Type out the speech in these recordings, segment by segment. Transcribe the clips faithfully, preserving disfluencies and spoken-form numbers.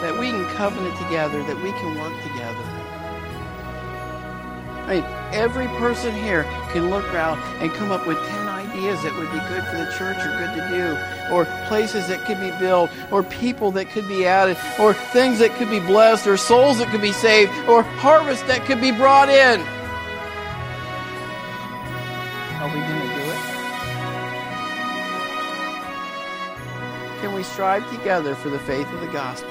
that we can covenant together, that we can work together. I mean, every person here can look around and come up with ten ideas that would be good for the church or good to do, or places that could be built, or people that could be added, or things that could be blessed, or souls that could be saved, or harvest that could be brought in. Are we going to do it? Can we strive together for the faith of the gospel?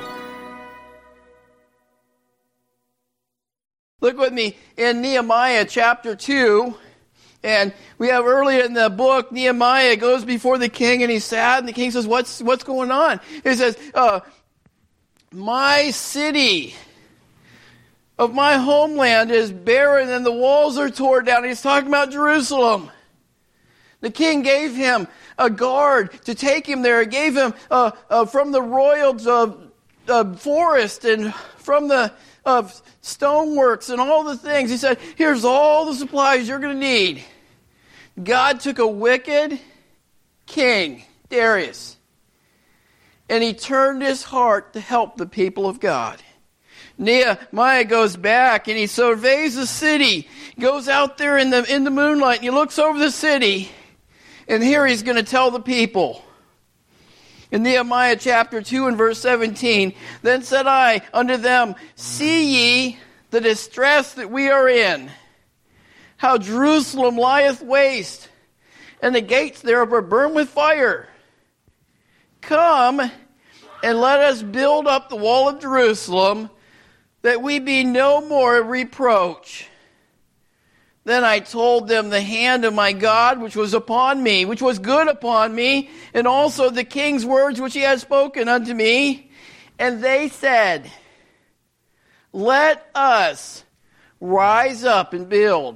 Look with me in Nehemiah chapter two. And we have earlier in the book, Nehemiah goes before the king and he's sad. And the king says, what's, what's going on? He says, uh, my city of my homeland is barren and the walls are torn down. He's talking about Jerusalem. The king gave him a guard to take him there. He gave him uh, uh, from the royal uh, uh, forest and from the of uh, stoneworks and all the things. He said, here's all the supplies you're going to need. God took a wicked king, Darius, and he turned his heart to help the people of God. Nehemiah goes back and he surveys the city, goes out there in the in the moonlight, and he looks over the city, and here he's going to tell the people. In Nehemiah chapter two and verse seventeen, then said I unto them, see ye the distress that we are in, how Jerusalem lieth waste, and the gates thereof are burned with fire. Come and let us build up the wall of Jerusalem, that we be no more a reproach. Then I told them the hand of my God which was upon me, which was good upon me, and also the king's words which he had spoken unto me. And they said, let us rise up and build.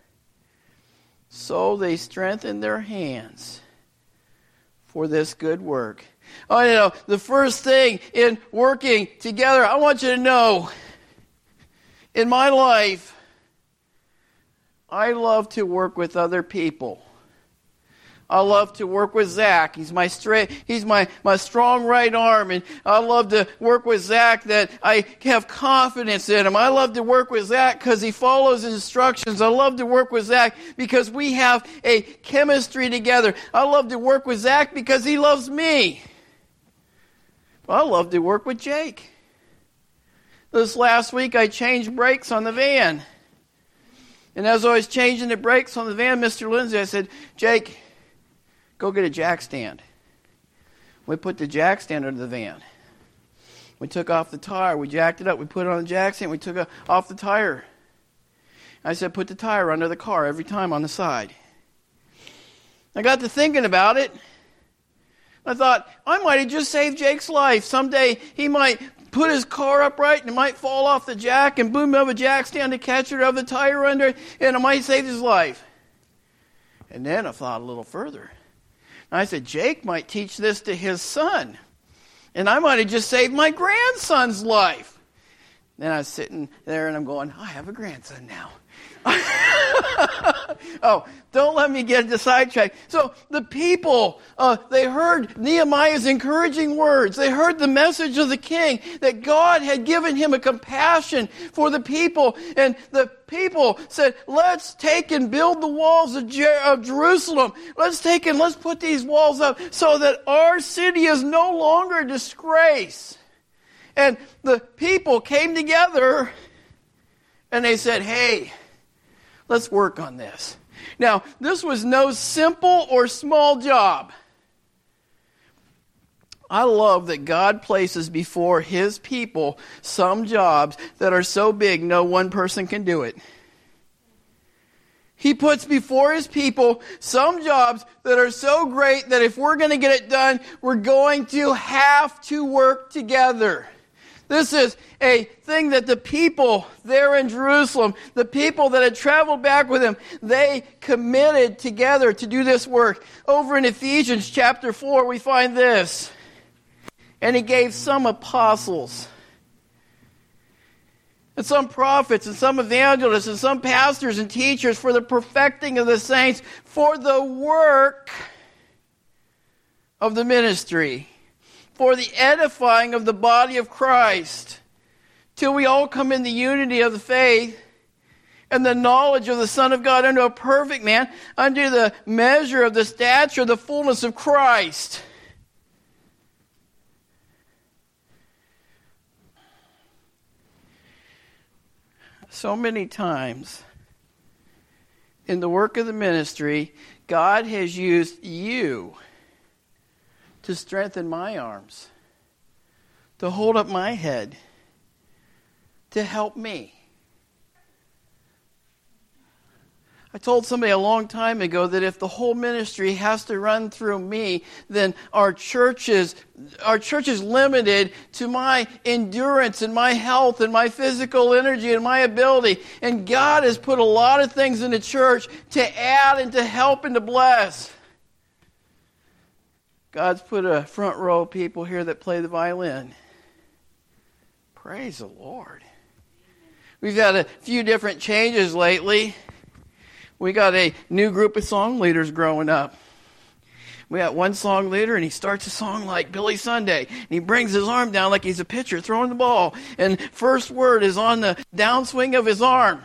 So they strengthened their hands for this good work. Oh, you know, the first thing in working together, I want you to know, in my life, I love to work with other people. I love to work with Zach. He's my straight, he's my, my strong right arm. And I love to work with Zach that I have confidence in him. I love to work with Zach because he follows instructions. I love to work with Zach because we have a chemistry together. I love to work with Zach because he loves me. I love to work with Jake. This last week I changed brakes on the van. And as I was changing the brakes on the van, Mister Lindsay, I said, Jake, go get a jack stand. We put the jack stand under the van. We took off the tire. We jacked it up. We put it on the jack stand. We took it off the tire. I said, put the tire under the car every time on the side. I got to thinking about it. I thought, I might have just saved Jake's life. Someday he might put his car upright and it might fall off the jack and boom, have a jack stand to catch it, of the tire under, and it might save his life. And then I thought a little further. And I said, Jake might teach this to his son. And I might have just saved my grandson's life. Then I was sitting there and I'm going, I have a grandson now. Oh, don't let me get into sidetrack. So the people, uh, they heard Nehemiah's encouraging words. They heard the message of the king that God had given him a compassion for the people. And the people said, let's take and build the walls of, Jer- of Jerusalem. Let's take and let's put these walls up so that our city is no longer a disgrace. And the people came together and they said, hey, let's work on this. Now, this was no simple or small job. I love that God places before His people some jobs that are so big no one person can do it. He puts before His people some jobs that are so great that if we're going to get it done, we're going to have to work together. This is a thing that the people there in Jerusalem, the people that had traveled back with him, they committed together to do this work. Over in Ephesians chapter four, we find this. And He gave some apostles, and some prophets, and some evangelists, and some pastors and teachers for the perfecting of the saints, for the work of the ministry, for the edifying of the body of Christ, till we all come in the unity of the faith and the knowledge of the Son of God, unto a perfect man, unto the measure of the stature of the fullness of Christ. So many times in the work of the ministry, God has used you to strengthen my arms, to hold up my head, to help me. I told somebody a long time ago that if the whole ministry has to run through me, then our church is, our church is limited to my endurance and my health and my physical energy and my ability. And God has put a lot of things in the church to add and to help and to bless. God's put a front row of people here that play the violin. Praise the Lord. We've had a few different changes lately. We got a new group of song leaders growing up. We got one song leader, and he starts a song like Billy Sunday. And he brings his arm down like he's a pitcher throwing the ball. And first word is on the downswing of his arm.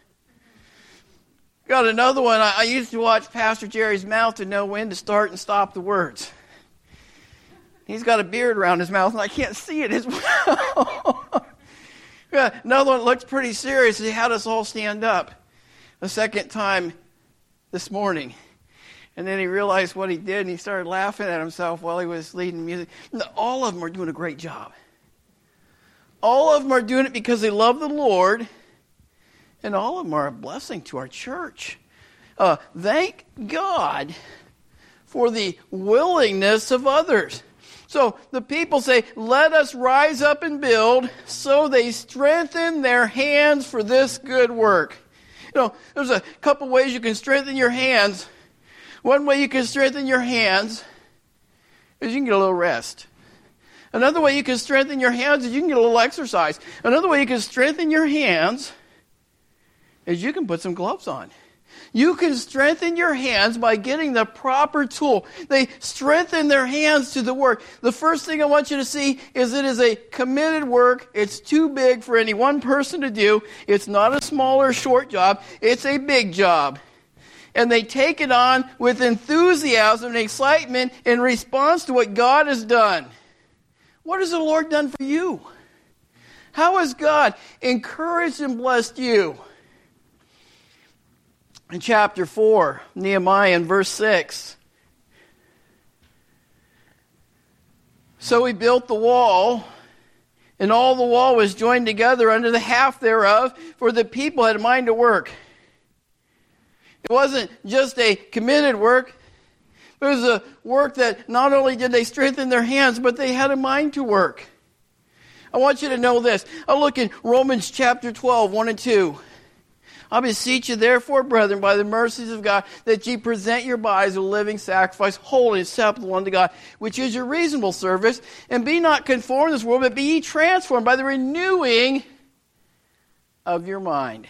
Got another one. I, I used to watch Pastor Jerry's mouth to know when to start and stop the words. He's got a beard around his mouth, and I can't see it as well. Another one looks pretty serious. He had us all stand up a second time this morning. And then he realized what he did, and he started laughing at himself while he was leading music. All of them are doing a great job. All of them are doing it because they love the Lord, and all of them are a blessing to our church. Uh, thank God for the willingness of others. So the people say, let us rise up and build, so they strengthen their hands for this good work. You know, there's a couple ways you can strengthen your hands. One way you can strengthen your hands is you can get a little rest. Another way you can strengthen your hands is you can get a little exercise. Another way you can strengthen your hands is you can put some gloves on. You can strengthen your hands by getting the proper tool. They strengthen their hands to the work. The first thing I want you to see is it is a committed work. It's too big for any one person to do. It's not a small or short job. It's a big job. And they take it on with enthusiasm and excitement in response to what God has done. What has the Lord done for you? How has God encouraged and blessed you? In chapter four, Nehemiah, in verse six. So he built the wall, and all the wall was joined together under the half thereof, for the people had a mind to work. It wasn't just a committed work. It was a work that not only did they strengthen their hands, but they had a mind to work. I want you to know this. I'll look in Romans chapter twelve, one and two. I beseech you, therefore, brethren, by the mercies of God, that ye present your bodies a living sacrifice, holy and acceptable unto God, which is your reasonable service. And be not conformed to this world, but be ye transformed by the renewing of your mind.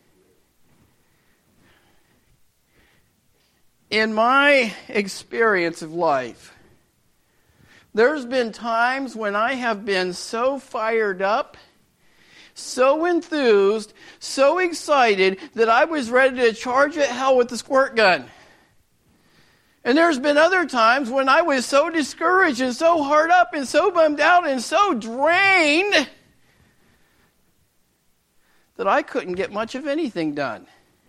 In my experience of life, there's been times when I have been so fired up, so enthused, so excited that I was ready to charge at hell with the squirt gun. And there's been other times when I was so discouraged and so hard up and so bummed out and so drained that I couldn't get much of anything done.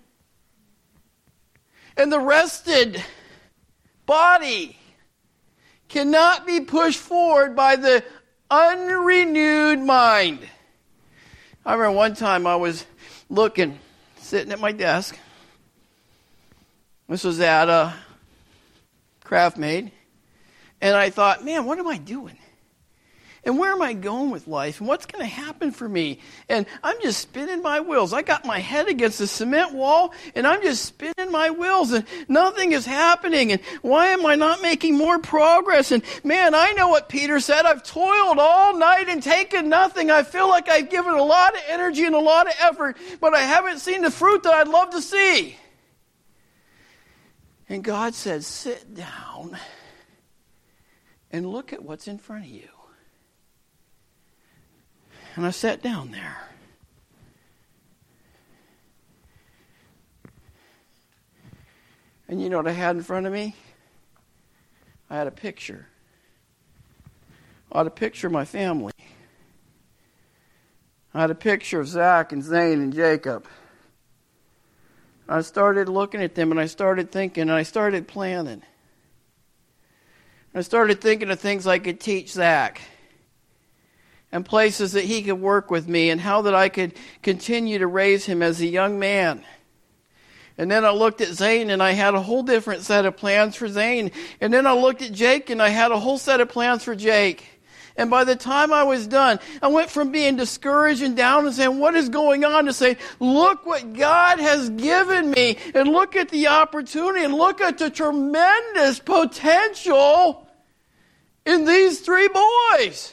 And the rested body cannot be pushed forward by the unrenewed mind. I remember one time I was looking, sitting at my desk. This was at a Craft Made. And I thought, man, what am I doing? And where am I going with life? And what's going to happen for me? And I'm just spinning my wheels. I got my head against the cement wall, and I'm just spinning my wheels, and nothing is happening. And why am I not making more progress? And man, I know what Peter said. I've toiled all night and taken nothing. I feel like I've given a lot of energy and a lot of effort, but I haven't seen the fruit that I'd love to see. And God said, sit down and look at what's in front of you. And I sat down there. And you know what I had in front of me? I had a picture. I had a picture of my family. I had a picture of Zach and Zane and Jacob. I started looking at them and I started thinking and I started planning. I started thinking of things I could teach Zach and places that he could work with me and how that I could continue to raise him as a young man. And then I looked at Zane and I had a whole different set of plans for Zane. And then I looked at Jake and I had a whole set of plans for Jake. And by the time I was done, I went from being discouraged and down and saying, what is going on, to saying, look what God has given me. And look at the opportunity and look at the tremendous potential in these three boys.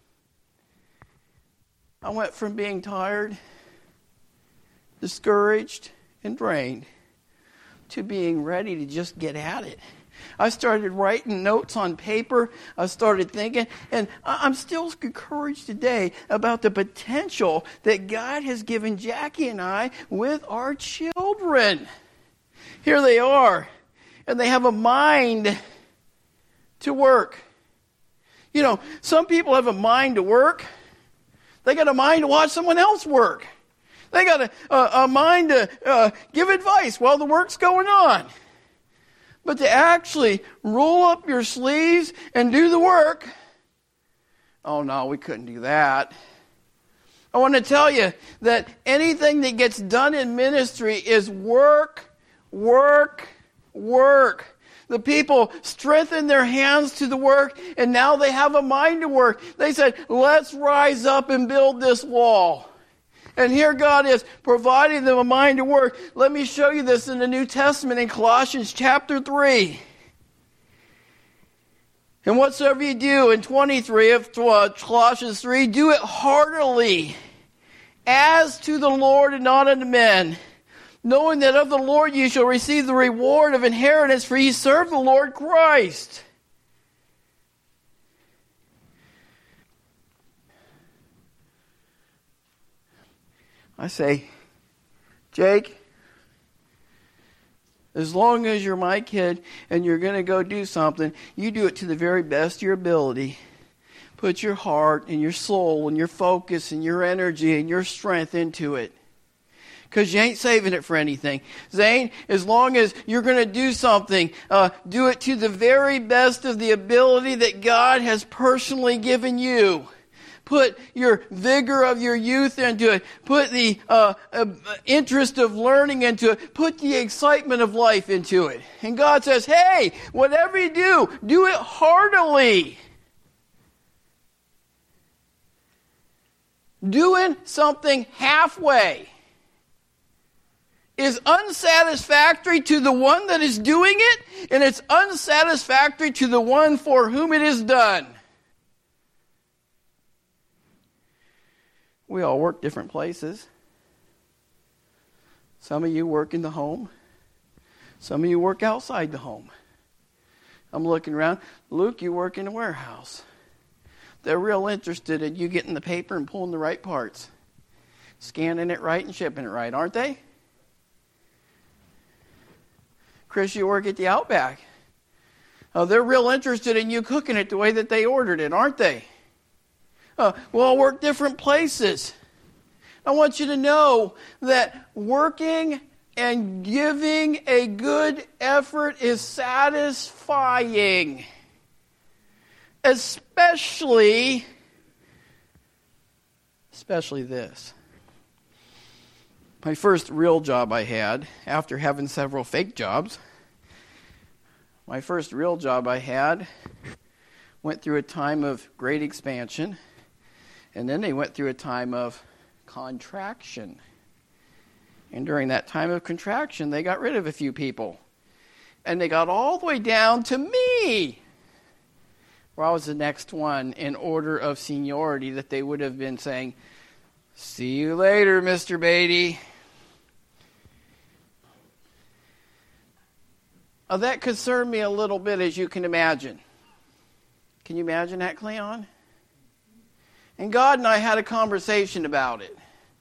I went from being tired, discouraged, and drained to being ready to just get at it. I started writing notes on paper. I started thinking, and I'm still encouraged today about the potential that God has given Jackie and I with our children. Here they are, and they have a mind to work. You know, some people have a mind to work. They got a mind to watch someone else work. They got a, a, a mind to uh, give advice while the work's going on. But to actually roll up your sleeves and do the work, oh no, we couldn't do that. I want to tell you that anything that gets done in ministry is work, work, work. The people strengthened their hands to the work, and now they have a mind to work. They said, let's rise up and build this wall. And here God is providing them a mind to work. Let me show you this in the New Testament in Colossians chapter three. And whatsoever you do, in twenty-three of Colossians three, do it heartily, as to the Lord and not unto men, knowing that of the Lord you shall receive the reward of inheritance, for ye serve the Lord Christ. I say, Jake, as long as you're my kid and you're going to go do something, you do it to the very best of your ability. Put your heart and your soul and your focus and your energy and your strength into it. Because you ain't saving it for anything. Zane, as long as you're going to do something, uh, do it to the very best of the ability that God has personally given you. Put your vigor of your youth into it. Put the uh, uh, interest of learning into it. Put the excitement of life into it. And God says, hey, whatever you do, do it heartily. Doing something halfway is unsatisfactory to the one that is doing it, and it's unsatisfactory to the one for whom it is done. We all work different places. Some of you work in the home. Some of you work outside the home. I'm looking around. Luke, you work in a warehouse. They're real interested in you getting the paper and pulling the right parts. Scanning it right and shipping it right, aren't they? Chris, you work at the Outback. Oh, they're real interested in you cooking it the way that they ordered it, aren't they? Uh, we all work different places. I want you to know that working and giving a good effort is satisfying. Especially, especially this. My first real job I had, after having several fake jobs, my first real job I had went through a time of great expansion. And then they went through a time of contraction. And during that time of contraction, they got rid of a few people. And they got all the way down to me, where I was the next one in order of seniority that they would have been saying, see you later, Mister Beatty. Now, that concerned me a little bit, as you can imagine. Can you imagine that, Cleon? And God and I had a conversation about it.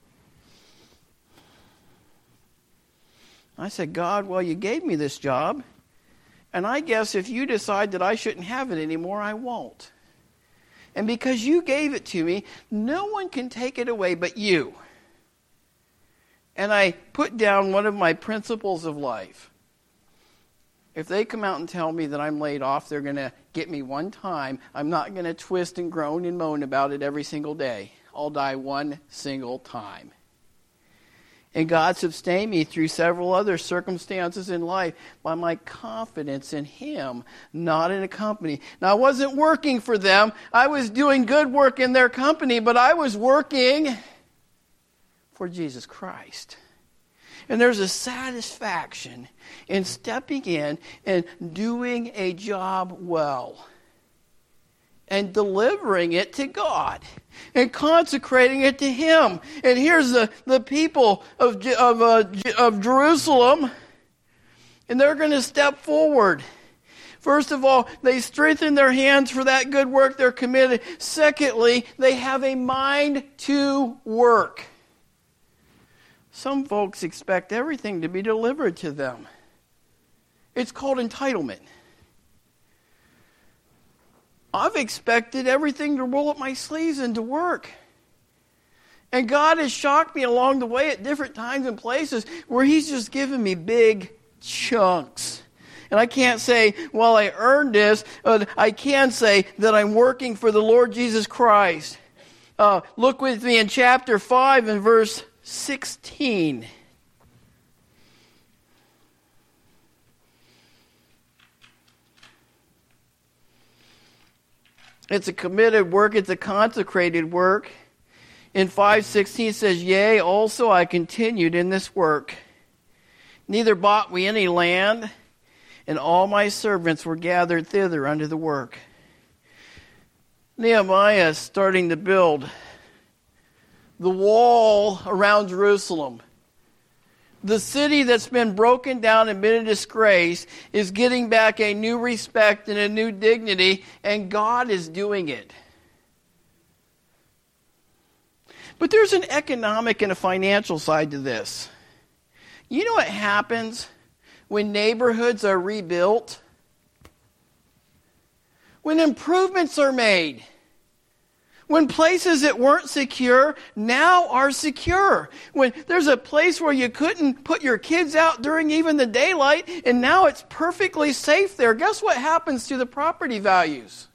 I said, God, well, you gave me this job, and I guess if you decide that I shouldn't have it anymore, I won't. And because you gave it to me, no one can take it away but you. And I put down one of my principles of life. If they come out and tell me that I'm laid off, they're going to get me one time. I'm not going to twist and groan and moan about it every single day. I'll die one single time. And God sustained me through several other circumstances in life by my confidence in Him, not in a company. Now, I wasn't working for them. I was doing good work in their company, but I was working for Jesus Christ. And there's a satisfaction in stepping in and doing a job well and delivering it to God and consecrating it to Him. And here's the, the people of, of, uh, of Jerusalem, and they're going to step forward. First of all, they strengthen their hands for that good work they're committed. Secondly, they have a mind to work. Some folks expect everything to be delivered to them. It's called entitlement. I've expected everything to roll up my sleeves and to work. And God has shocked me along the way at different times and places where He's just given me big chunks. And I can't say, well, I earned this. Uh, I can say that I'm working for the Lord Jesus Christ. Uh, look with me in chapter five and verse sixteen. It's a committed work. It's a consecrated work. In five sixteen it says, yea, also I continued in this work. Neither bought we any land, and all my servants were gathered thither unto the work. Nehemiah is starting to build the wall around Jerusalem. The city that's been broken down and been in disgrace is getting back a new respect and a new dignity, and God is doing it. But there's an economic and a financial side to this. You know what happens when neighborhoods are rebuilt? When improvements are made. When places that weren't secure now are secure. When there's a place where you couldn't put your kids out during even the daylight, and now it's perfectly safe there. Guess what happens to the property values?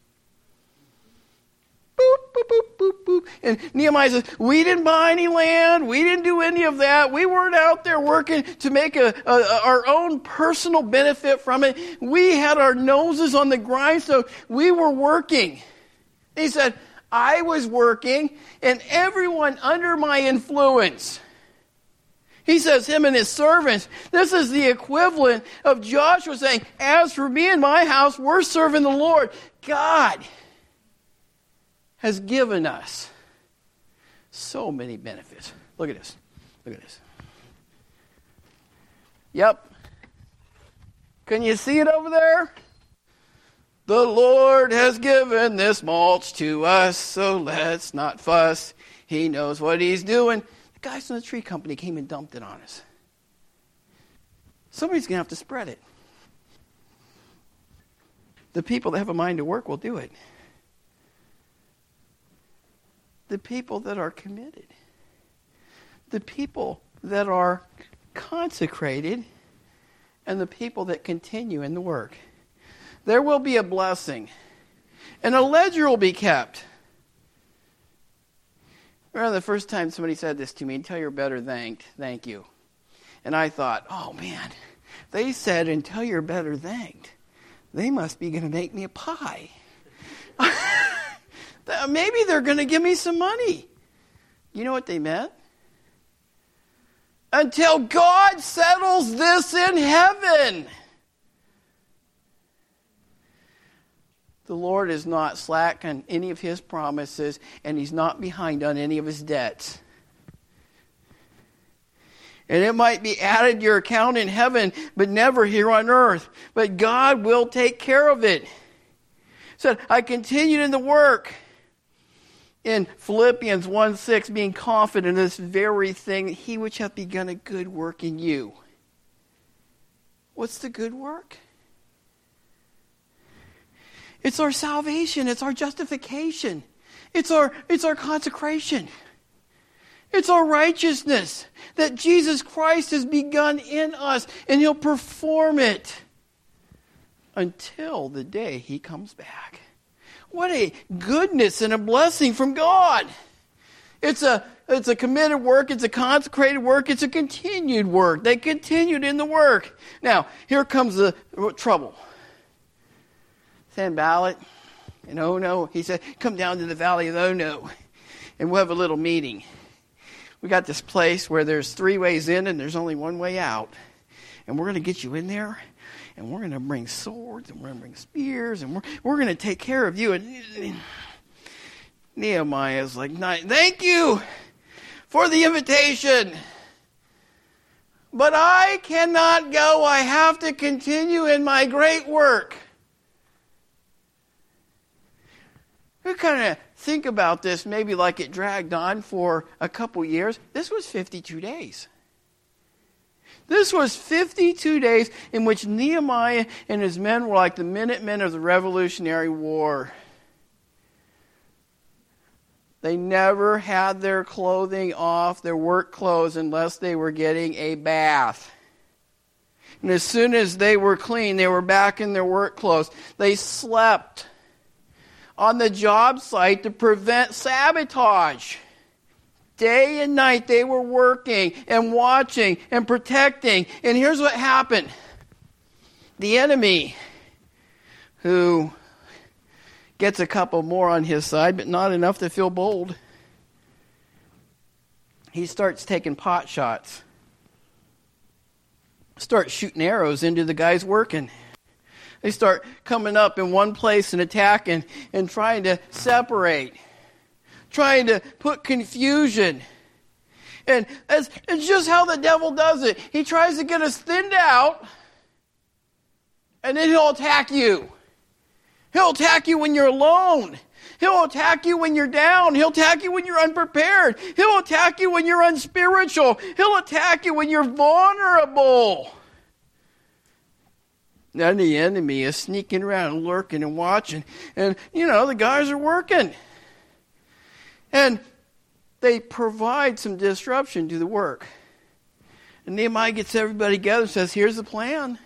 Boop, boop, boop, boop, boop. And Nehemiah says, we didn't buy any land. We didn't do any of that. We weren't out there working to make a, a, our own personal benefit from it. We had our noses on the grindstone. We were working. He said, I was working, and everyone under my influence. He says, him and his servants. This is the equivalent of Joshua saying, as for me and my house, we're serving the Lord. God has given us so many benefits. Look at this. Look at this. Yep. Can you see it over there? The Lord has given this mulch to us, so let's not fuss. He knows what He's doing. The guys from the tree company came and dumped it on us. Somebody's going to have to spread it. The people that have a mind to work will do it. The people that are committed. The people that are consecrated. And the people that continue in the work. There will be a blessing. And a ledger will be kept. I remember the first time somebody said this to me, until you're better thanked, thank you. And I thought, oh man, they said until you're better thanked. They must be going to make me a pie. Maybe they're going to give me some money. You know what they meant? Until God settles this in heaven. The Lord is not slack on any of His promises, and He's not behind on any of His debts. And it might be added to your account in heaven, but never here on earth. But God will take care of it. said, I continued in the work. In Philippians one six, being confident in this very thing, he which hath begun a good work in you. What's the good work? It's our salvation. It's our justification. It's our, it's our consecration. It's our righteousness that Jesus Christ has begun in us, and he'll perform it until the day he comes back. What a goodness and a blessing from God. It's a, it's a committed work. It's a consecrated work. It's a continued work. They continued in the work. Now, here comes the trouble. Sanballat and Ono, he said, come down to the valley of Ono, and we'll have a little meeting. We got this place where there's three ways in and there's only one way out. And we're going to get you in there, and we're going to bring swords, and we're going to bring spears, and we're, we're going to take care of you. And Nehemiah is like, thank you for the invitation, but I cannot go. I have to continue in my great work. We kind of think about this maybe like it dragged on for a couple years. This was fifty-two days. This was fifty-two days in which Nehemiah and his men were like the Minutemen of the Revolutionary War. They never had their clothing off, their work clothes, unless they were getting a bath. And as soon as they were clean, they were back in their work clothes. They slept on the job site to prevent sabotage. Day and night they were working and watching and protecting. And here's what happened. The enemy, who gets a couple more on his side, but not enough to feel bold, he starts taking pot shots. Starts shooting arrows into the guys working. They start coming up in one place and attacking and trying to separate. Trying to put confusion. And that's, it's just how the devil does it. He tries to get us thinned out, and then he'll attack you. He'll attack you when you're alone. He'll attack you when you're down. He'll attack you when you're unprepared. He'll attack you when you're unspiritual. He'll attack you when you're vulnerable. Now the enemy is sneaking around and lurking and watching. And, you know, the guys are working. And they provide some disruption to the work. And Nehemiah gets everybody together and says, here's the plan.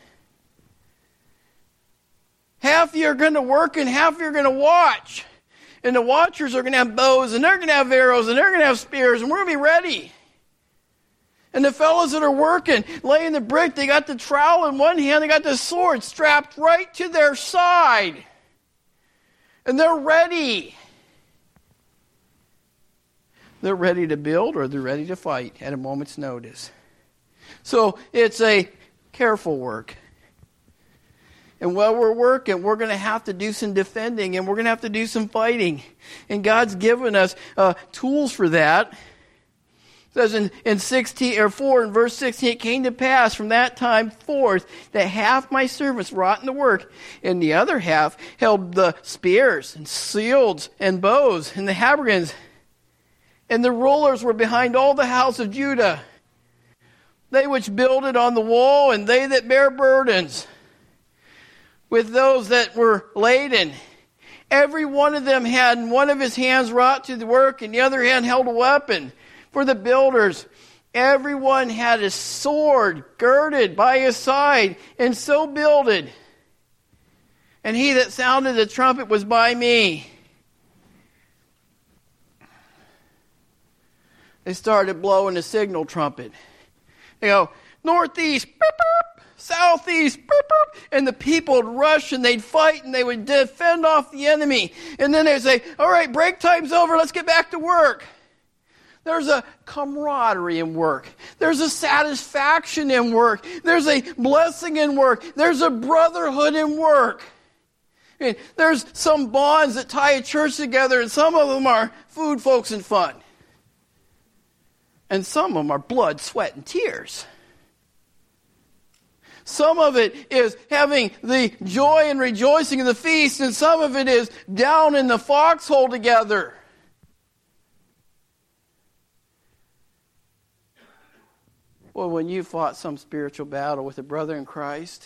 Half of you are going to work and half of you are going to watch. And the watchers are going to have bows, and they're going to have arrows, and they're going to have spears, and we're going to be ready. And the fellows that are working, laying the brick, they got the trowel in one hand, they got the sword strapped right to their side. And they're ready. They're ready to build, or they're ready to fight at a moment's notice. So it's a careful work. And while we're working, we're going to have to do some defending, and we're going to have to do some fighting. And God's given us uh, tools for that. It says in, in sixteen or four in verse sixteen, it came to pass from that time forth that half my servants wrought in the work, and the other half held the spears and shields and bows and the habergeons. And the rulers were behind all the house of Judah, they which builded on the wall, and they that bear burdens with those that were laden. Every one of them had in one of his hands wrought to the work, and the other hand held a weapon. For the builders, everyone had a sword girded by his side, and so builded. And he that sounded the trumpet was by me. They started blowing the signal trumpet. They go, northeast, boop, boop, southeast, boop, boop, and the people would rush and they'd fight and they would defend off the enemy. And then they'd say, all right, break time's over, let's get back to work. There's a camaraderie in work. There's a satisfaction in work. There's a blessing in work. There's a brotherhood in work. I mean, there's some bonds that tie a church together, and some of them are food, folks, and fun. And some of them are blood, sweat, and tears. Some of it is having the joy and rejoicing of the feast, and some of it is down in the foxhole together. Well, when you fought some spiritual battle with a brother in Christ,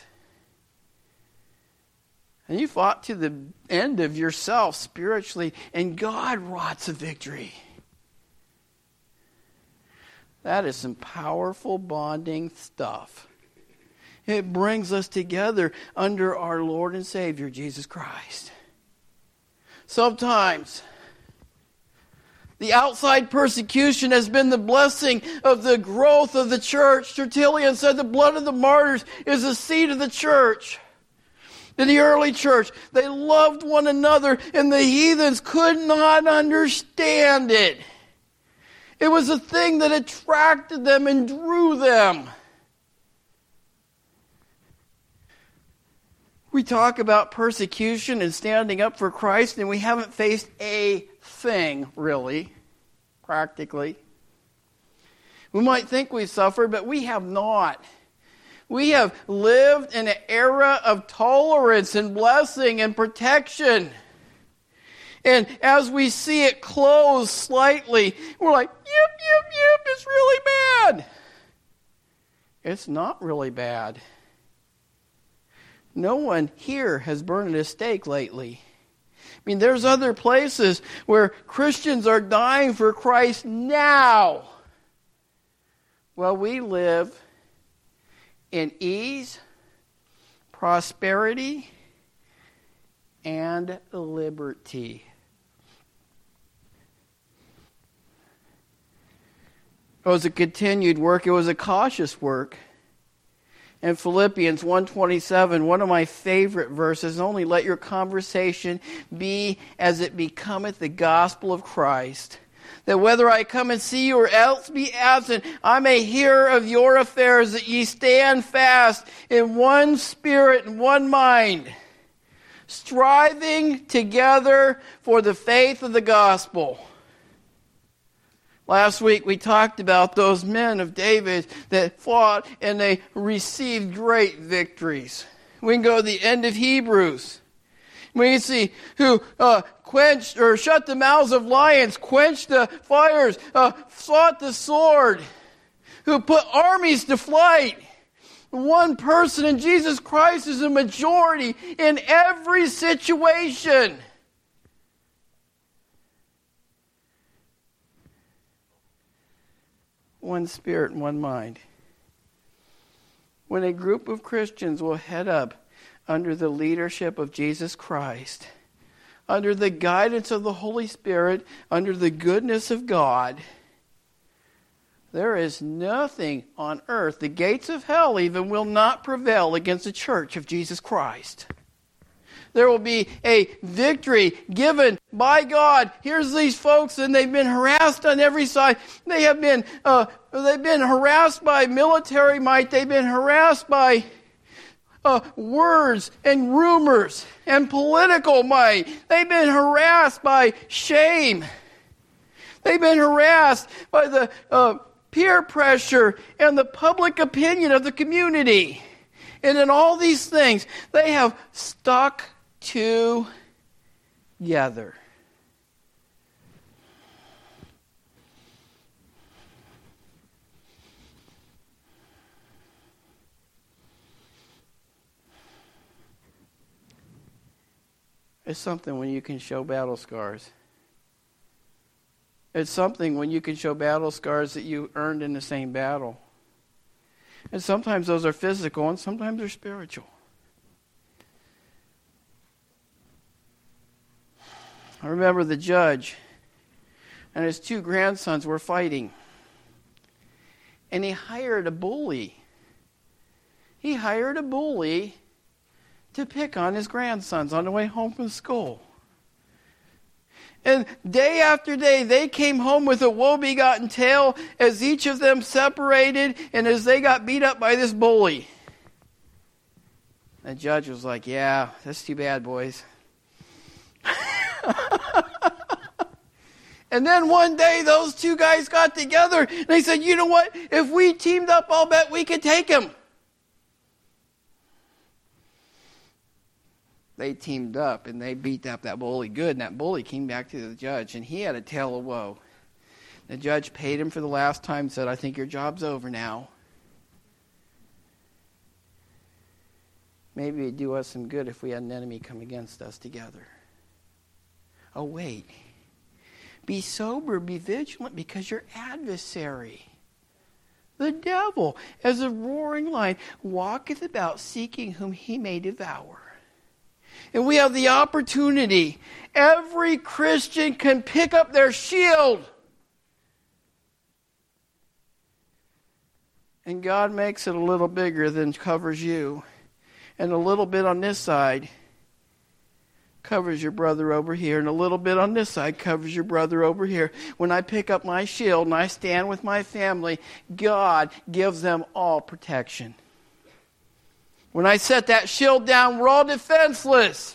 and you fought to the end of yourself spiritually, and God wrought a victory. That is some powerful bonding stuff. It brings us together under our Lord and Savior, Jesus Christ. Sometimes the outside persecution has been the blessing of the growth of the church. Tertullian said the blood of the martyrs is the seed of the church. In the early church, they loved one another, and the heathens could not understand it. It was a thing that attracted them and drew them. We talk about persecution and standing up for Christ, and we haven't faced a thing, really, practically. We might think we suffered, but we have not. We have lived in an era of tolerance and blessing and protection. And as we see it close slightly, we're like, yep, yep, yep, it's really bad. It's not really bad. No one here has burned at a stake lately. I mean, there's other places where Christians are dying for Christ now. Well, we live in ease, prosperity, and liberty. It was a continued work. It was a cautious work. In Philippians one twenty-seven, one of my favorite verses, only let your conversation be as it becometh the gospel of Christ. That whether I come and see you or else be absent, I may hear of your affairs, that ye stand fast in one spirit and one mind, striving together for the faith of the gospel. Last week we talked about those men of David that fought and they received great victories. We can go to the end of Hebrews. We can see who uh, quenched or shut the mouths of lions, quenched the fires, uh, fought the sword, who put armies to flight. One person in Jesus Christ is a majority in every situation. One spirit and one mind. When a group of Christians will head up under the leadership of Jesus Christ, under the guidance of the Holy Spirit, under the goodness of God, there is nothing on earth, the gates of hell even will not prevail against the church of Jesus Christ. There will be a victory given by God. Here's these folks, and they've been harassed on every side. They have been, uh, they've been harassed by military might. They've been harassed by uh, words and rumors and political might. They've been harassed by shame. They've been harassed by the uh, peer pressure and the public opinion of the community. And in all these things, they have stuck together. It's something when you can show battle scars. It's something when you can show battle scars that you earned in the same battle. And sometimes those are physical and sometimes they're spiritual. I remember the judge and his two grandsons were fighting. And he hired a bully. He hired a bully to pick on his grandsons on the way home from school. And day after day, they came home with a woe-begotten tale as each of them separated and as they got beat up by this bully. The judge was like, yeah, that's too bad, boys. And then one day, those two guys got together and they said, you know what? If we teamed up, I'll bet we could take him. they teamed up and they beat up that bully good, and that bully came back to the judge, and he had a tale of woe. The judge paid him for the last time and said, I think your job's over now. Maybe it'd do us some good if we had an enemy come against us together. Oh, wait. Be sober, be vigilant, because your adversary, the devil, as a roaring lion, walketh about seeking whom he may devour. And we have the opportunity. Every Christian can pick up their shield. And God makes it a little bigger than covers you. And a little bit on this side covers your brother over here. And a little bit on this side covers your brother over here. When I pick up my shield and I stand with my family, God gives them all protection. When I set that shield down, we're all defenseless.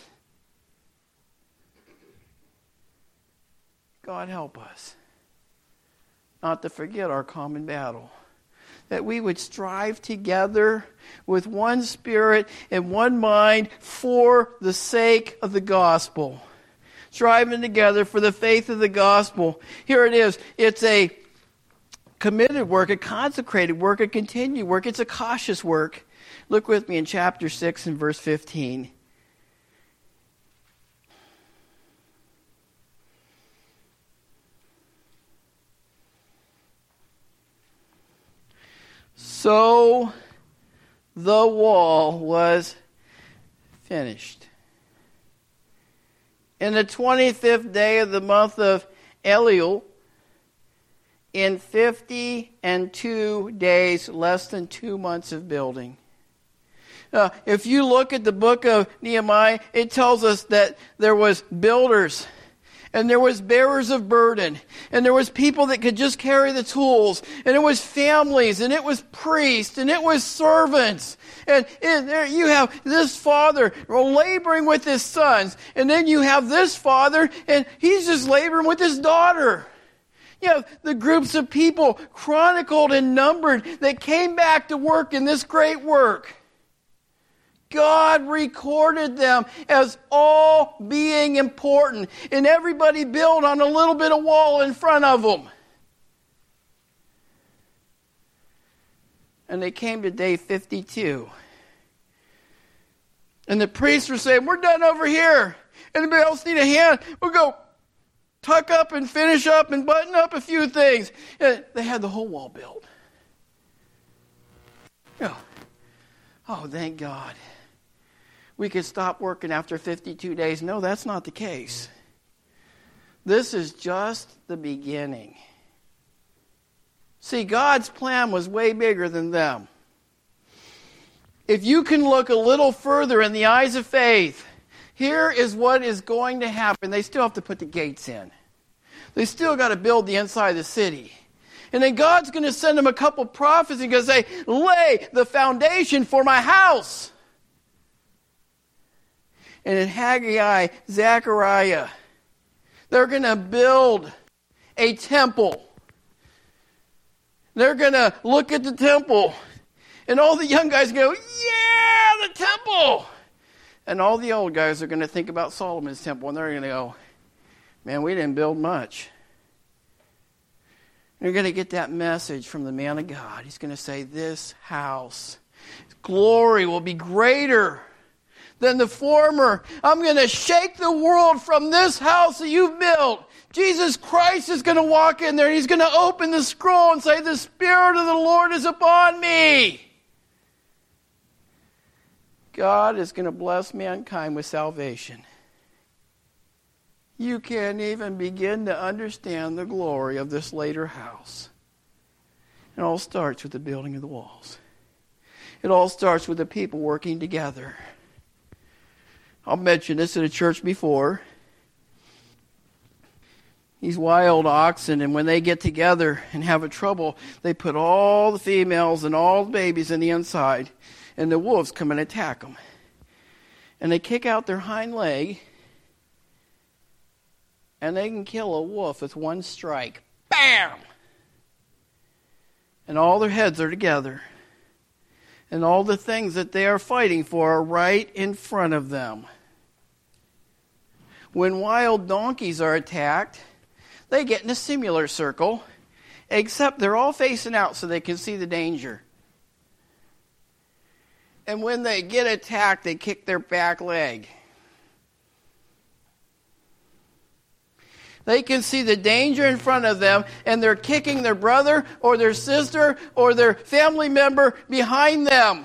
God help us not to forget our common battle. That we would strive together with one spirit and one mind for the sake of the gospel. Striving together for the faith of the gospel. Here it is. It's a committed work, a consecrated work, a continued work. It's a cautious work. Look with me in chapter six and verse fifteen. So the wall was finished. In the twenty-fifth day of the month of Elul, in fifty and two days, less than two months of building. Uh, if you look at the book of Nehemiah, it tells us that there was builders, and there was bearers of burden, and there was people that could just carry the tools, and it was families, and it was priests, and it was servants. And, and there you have this father laboring with his sons, and then you have this father, and he's just laboring with his daughter. You have the groups of people chronicled and numbered that came back to work in this great work. God recorded them as all being important. And everybody built on a little bit of wall in front of them. And they came to day fifty-two. And the priests were saying, we're done over here. Anybody else need a hand? We'll go tuck up and finish up and button up a few things. And they had the whole wall built. Oh, oh thank God. We could stop working after fifty-two days. No, that's not the case. This is just the beginning. See, God's plan was way bigger than them. If you can look a little further in the eyes of faith, here is what is going to happen. They still have to put the gates in. They still got to build the inside of the city. And then God's going to send them a couple prophets and going to say, lay the foundation for my house. And in Haggai, Zechariah, they're going to build a temple. They're going to look at the temple. And all the young guys go, yeah, the temple. And all the old guys are going to think about Solomon's temple. And they're going to go, man, we didn't build much. And you're going to get that message from the man of God. He's going to say, this house, glory will be greater than the former. I'm going to shake the world from this house that you've built. Jesus Christ is going to walk in there and he's going to open the scroll and say, the Spirit of the Lord is upon me. God is going to bless mankind with salvation. You can't even begin to understand the glory of this later house. It all starts with the building of the walls. It all starts with the people working together. I'll mention this at a church before. These wild oxen, and when they get together and have a trouble, they put all the females and all the babies in the inside, and the wolves come and attack them. And they kick out their hind leg, and they can kill a wolf with one strike. Bam! And all their heads are together. And all the things that they are fighting for are right in front of them. When wild donkeys are attacked, they get in a similar circle, except they're all facing out so they can see the danger. And when they get attacked, they kick their back leg. They can see the danger in front of them, and they're kicking their brother or their sister or their family member behind them.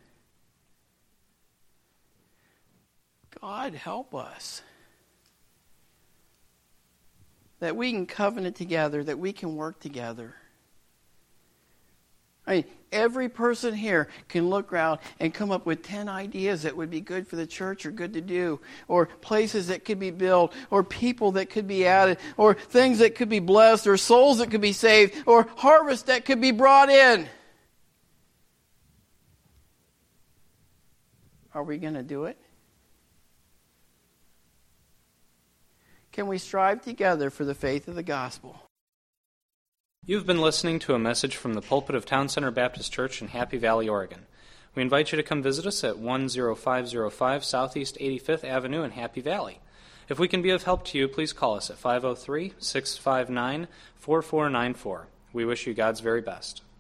God help us. That we can covenant together, that we can work together. I mean, every person here can look around and come up with ten ideas that would be good for the church or good to do, or places that could be built, or people that could be added, or things that could be blessed, or souls that could be saved, or harvest that could be brought in. Are we going to do it? Can we strive together for the faith of the gospel? You've been listening to a message from the pulpit of Town Center Baptist Church in Happy Valley, Oregon. We invite you to come visit us at one oh five oh five Southeast eighty-fifth Avenue in Happy Valley. If we can be of help to you, please call us at five oh three, six five nine, four four nine four. We wish you God's very best.